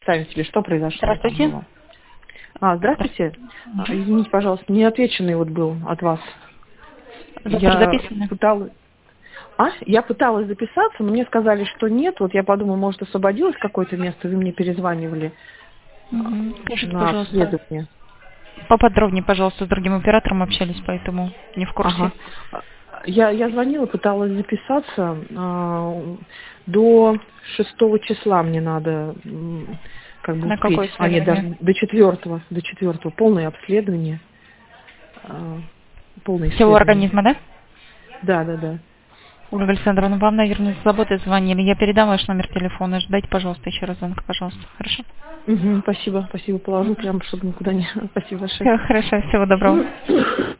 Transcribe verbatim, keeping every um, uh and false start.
представители, что произошло? Здравствуйте. А, здравствуйте. Здравствуйте. Извините, пожалуйста, неотвеченный вот был от вас. Завтра Я записаны? пыталась... А? Я пыталась записаться, но мне сказали, что нет. Вот я подумала, может, освободилось какое-то место, вы мне перезванивали Угу. Скажите, на пожалуйста, обследование. поподробнее, пожалуйста, с другим оператором общались, поэтому не в курсе. Ага. Я, я звонила, пыталась записаться. а, До шестого числа мне надо м, как бы На успеть. какое А, нет, исследование? даже до четвертого. До четвертого. Полное обследование. а, Полное Всего исследование. организма, да? Да, да, да. Ольга Александровна, вам, наверное, с заботой звонили. Я передам ваш номер телефона. Ждайте, пожалуйста, еще раз звонка, пожалуйста. Хорошо? Мгм, спасибо, спасибо. Положу прям, чтобы никуда не... Спасибо большое. Все, хорошо. Всего доброго.